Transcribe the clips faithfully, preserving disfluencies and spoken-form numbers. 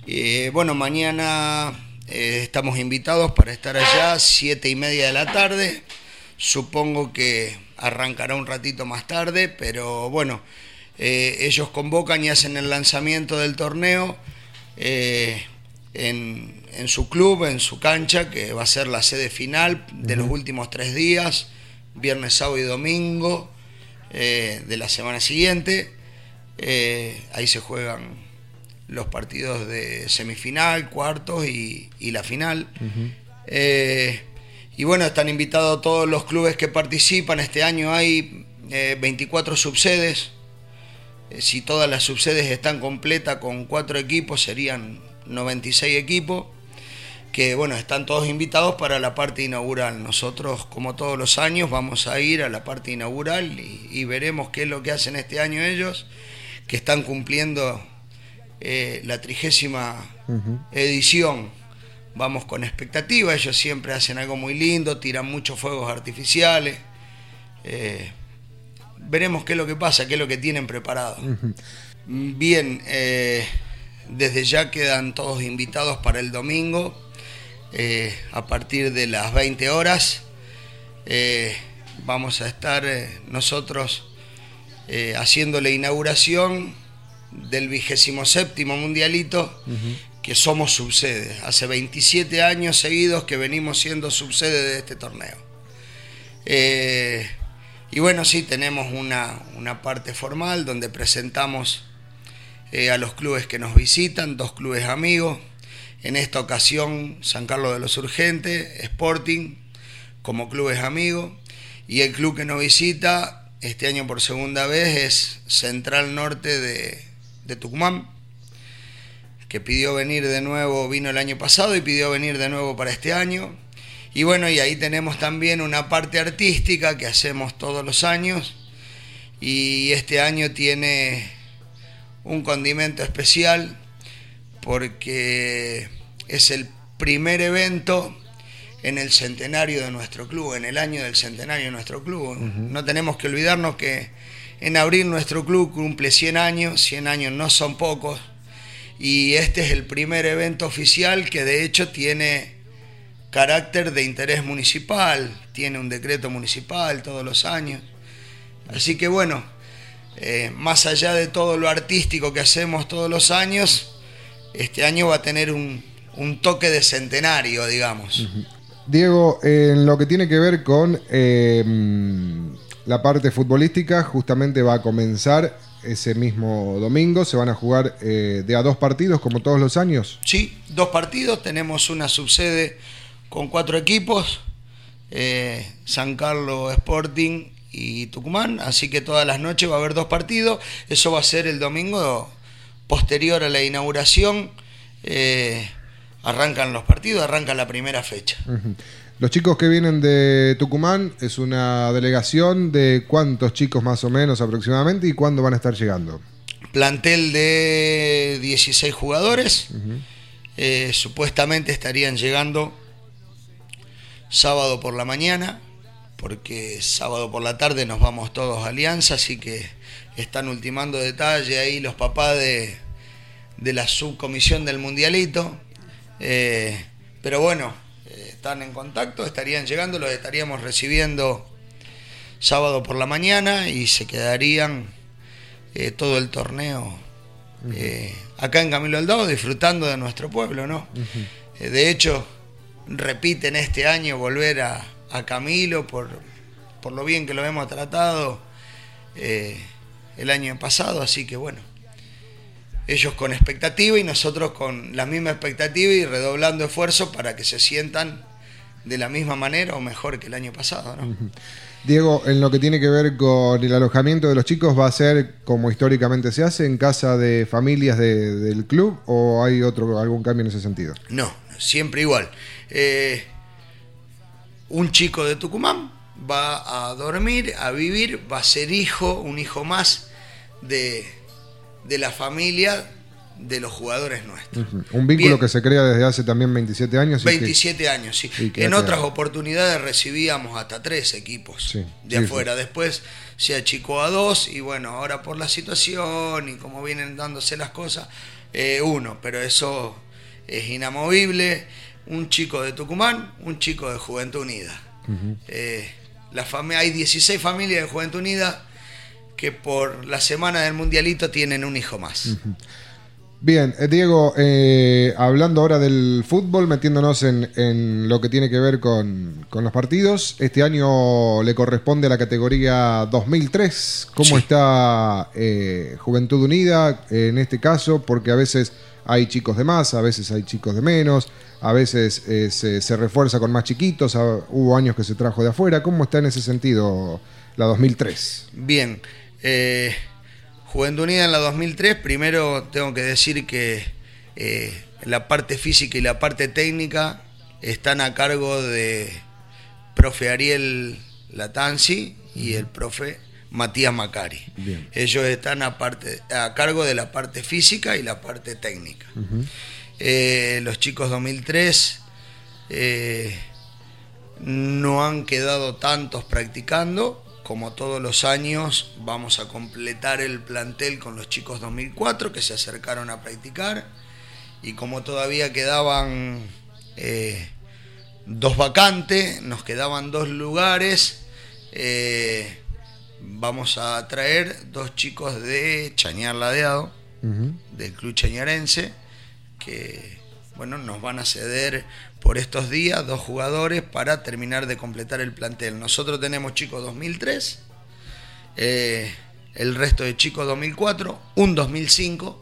Eh, bueno, mañana eh, estamos invitados para estar allá, siete y media de la tarde. Supongo que arrancará un ratito más tarde, pero bueno, eh, ellos convocan y hacen el lanzamiento del torneo eh, en, en su club, en su cancha, que va a ser la sede final de uh-huh. los últimos tres días, viernes, sábado y domingo eh, de la semana siguiente. Eh, ahí se juegan los partidos de semifinal, cuartos y, y la final. Uh-huh. Eh, y bueno, están invitados todos los clubes que participan. Este año hay eh, veinticuatro subsedes. Eh, si todas las subsedes están completas con cuatro equipos, serían noventa y seis equipos. Que bueno, están todos invitados para la parte inaugural. Nosotros, como todos los años, vamos a ir a la parte inaugural y, y veremos qué es lo que hacen este año ellos, que están cumpliendo Eh, la trigésima uh-huh. edición. Vamos con expectativa. Ellos siempre hacen algo muy lindo, tiran muchos fuegos artificiales. Eh, veremos qué es lo que pasa, qué es lo que tienen preparado. Uh-huh. Bien, eh, desde ya quedan todos invitados para el domingo eh, a partir de las veinte horas. Eh, vamos a estar eh, nosotros eh, haciendo la inauguración del vigésimo séptimo mundialito, uh-huh. que somos subsede. Hace veintisiete años seguidos que venimos siendo subsede de este torneo. Eh, y bueno, sí, tenemos una, una parte formal donde presentamos eh, a los clubes que nos visitan, dos clubes amigos. En esta ocasión, San Carlos de los Urgentes, Sporting, como clubes amigos. Y el club que nos visita este año por segunda vez es Central Norte de de Tucumán, que pidió venir de nuevo, vino el año pasado y pidió venir de nuevo para este año. Y bueno, y ahí tenemos también una parte artística que hacemos todos los años, y este año tiene un condimento especial porque es el primer evento en el centenario de nuestro club, en el año del centenario de nuestro club. Uh-huh. No tenemos que olvidarnos que en abril nuestro club cumple cien años, cien años no son pocos, y este es el primer evento oficial que de hecho tiene carácter de interés municipal, tiene un decreto municipal todos los años. Así que bueno, eh, más allá de todo lo artístico que hacemos todos los años, este año va a tener un, un toque de centenario, digamos. Uh-huh. Diego, en lo que tiene que ver con Eh... la parte futbolística, justamente va a comenzar ese mismo domingo. ¿Se van a jugar eh, de a dos partidos como todos los años? Sí, dos partidos. Tenemos una subsede con cuatro equipos, eh, San Carlos, Sporting y Tucumán. Así que todas las noches va a haber dos partidos. Eso va a ser el domingo posterior a la inauguración. Eh, arrancan los partidos, arranca la primera fecha. Uh-huh. Los chicos que vienen de Tucumán, ¿es una delegación de cuántos chicos más o menos aproximadamente y cuándo van a estar llegando? Plantel de dieciséis jugadores. Uh-huh. eh, supuestamente estarían llegando sábado por la mañana, porque sábado por la tarde nos vamos todos a Alianza, así que están ultimando detalle ahí los papás de, de la subcomisión del Mundialito. Eh, pero bueno, están en contacto, estarían llegando, los estaríamos recibiendo sábado por la mañana y se quedarían eh, todo el torneo eh, acá en Camilo Aldao disfrutando de nuestro pueblo, ¿no? Uh-huh. Eh, de hecho, repiten este año volver a, a Camilo por, por lo bien que lo hemos tratado eh, el año pasado, así que bueno, ellos con expectativa y nosotros con la misma expectativa y redoblando esfuerzos para que se sientan de la misma manera o mejor que el año pasado, ¿no? Uh-huh. Diego, en lo que tiene que ver con el alojamiento de los chicos, ¿va a ser como históricamente se hace, en casa de familias de, del club, o hay otro algún cambio en ese sentido? No, siempre igual. Eh, un chico de Tucumán va a dormir, a vivir, va a ser hijo, un hijo más de... de la familia de los jugadores nuestros. Uh-huh. Un vínculo Bien. que se crea desde hace también veintisiete años. veintisiete que, años, sí. En otras oportunidades recibíamos hasta tres equipos sí, de sí, afuera. Sí. Después se achicó a dos y bueno, ahora por la situación y como vienen dándose las cosas, Eh, uno, pero eso es inamovible. Un chico de Tucumán, un chico de Juventud Unida. Uh-huh. eh, la fami- hay dieciséis familias de Juventud Unida que por la semana del Mundialito tienen un hijo más. Uh-huh. Bien, eh, Diego, eh, hablando ahora del fútbol, metiéndonos en, en lo que tiene que ver con, con los partidos, este año le corresponde a la categoría dos mil tres. ¿Cómo sí. está eh, Juventud Unida en este caso? Porque a veces hay chicos de más, a veces hay chicos de menos, a veces eh, se, se refuerza con más chiquitos, a, hubo años que se trajo de afuera. ¿Cómo está en ese sentido la dos mil tres? Bien, eh... Juventud Unida en la dos mil tres, primero tengo que decir que eh, la parte física y la parte técnica están a cargo de profe Ariel Latanzi y el profe Matías Macari. Bien. Ellos están a, parte, a cargo de la parte física y la parte técnica. Uh-huh. eh, los chicos dos mil tres eh, no han quedado tantos practicando. Como todos los años, vamos a completar el plantel con los chicos dos mil cuatro que se acercaron a practicar. Y como todavía quedaban eh, dos vacantes, nos quedaban dos lugares, eh, vamos a traer dos chicos de Chañar Ladeado, uh-huh. del Club Chañarense, que bueno, nos van a ceder por estos días dos jugadores para terminar de completar el plantel. Nosotros tenemos chicos dos mil tres, eh, el resto de chicos dos mil cuatro, un dos mil cinco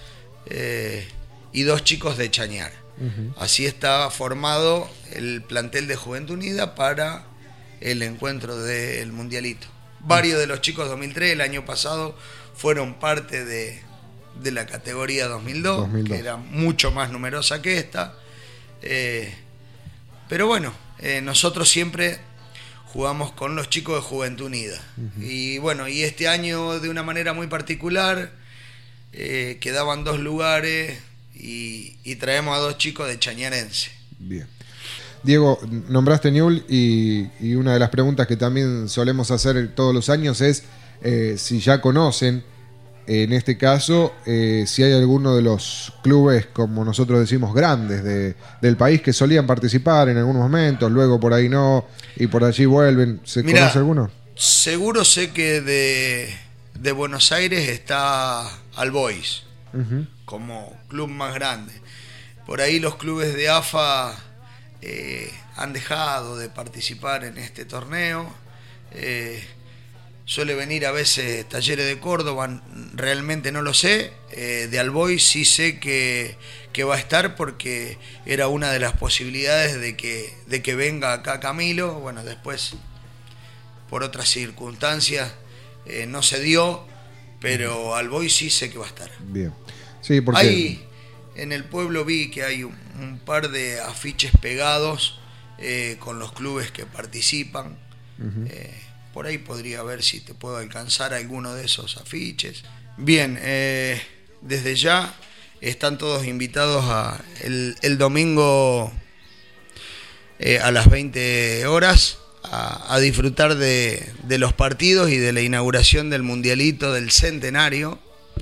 eh, y dos chicos de Chañar. Uh-huh. Así está formado el plantel de Juventud Unida para el encuentro del Mundialito. Varios de los chicos dos mil tres el año pasado fueron parte de, de la categoría dos mil dos, dos mil dos, que era mucho más numerosa que esta. Eh, pero bueno, eh, nosotros siempre jugamos con los chicos de Juventud Unida. Uh-huh. Y bueno, y este año de una manera muy particular, eh, quedaban dos lugares y, y traemos a dos chicos de Chañarense. Bien. Diego, nombraste Ñul y, y una de las preguntas que también solemos hacer todos los años es eh, si ya conocen, en este caso, eh, si hay alguno de los clubes, como nosotros decimos, grandes de, del país que solían participar en algunos momentos, luego por ahí no, y por allí vuelven. ¿Se Mirá, conoce alguno? Seguro sé que de, de Buenos Aires está Albois, uh-huh. como club más grande. Por ahí los clubes de A F A eh, han dejado de participar en este torneo. Eh, Suele venir a veces Talleres de Córdoba, realmente no lo sé. Eh, de Albois sí sé que, que va a estar porque era una de las posibilidades de que, de que venga acá Camilo. Bueno, después, por otras circunstancias, eh, no se dio, pero Albois sí sé que va a estar. Bien. Sí, porque... Ahí, en el pueblo vi que hay un, un par de afiches pegados eh, con los clubes que participan. Uh-huh. eh, Por ahí podría ver si te puedo alcanzar alguno de esos afiches. Bien, eh, desde ya están todos invitados a el, el domingo eh, a las veinte horas a, a disfrutar de, de los partidos y de la inauguración del Mundialito del Centenario.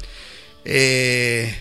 Eh,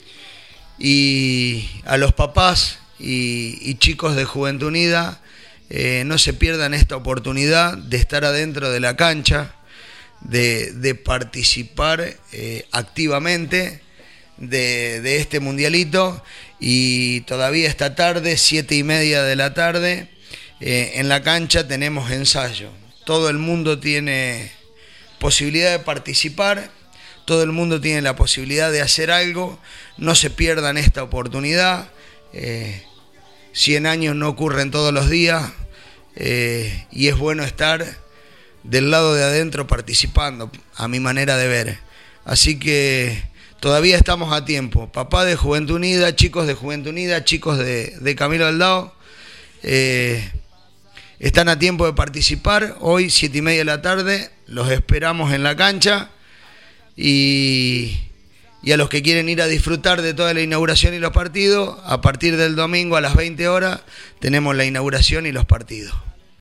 y a los papás y, y chicos de Juventud Unida, Eh, no se pierdan esta oportunidad de estar adentro de la cancha, de, de participar eh, activamente de, de este mundialito. Y todavía esta tarde, siete y media de la tarde, eh, en la cancha tenemos ensayo. Todo el mundo tiene posibilidad de participar, todo el mundo tiene la posibilidad de hacer algo. No se pierdan esta oportunidad. eh, cien años no ocurren todos los días, eh, y es bueno estar del lado de adentro participando, a mi manera de ver. Así que todavía estamos a tiempo. Papá de Juventud Unida, chicos de Juventud Unida, chicos de, de Camilo Aldao, eh, están a tiempo de participar. Hoy, siete y media de la tarde, los esperamos en la cancha. Y... Y a los que quieren ir a disfrutar de toda la inauguración y los partidos, a partir del domingo a las veinte horas tenemos la inauguración y los partidos.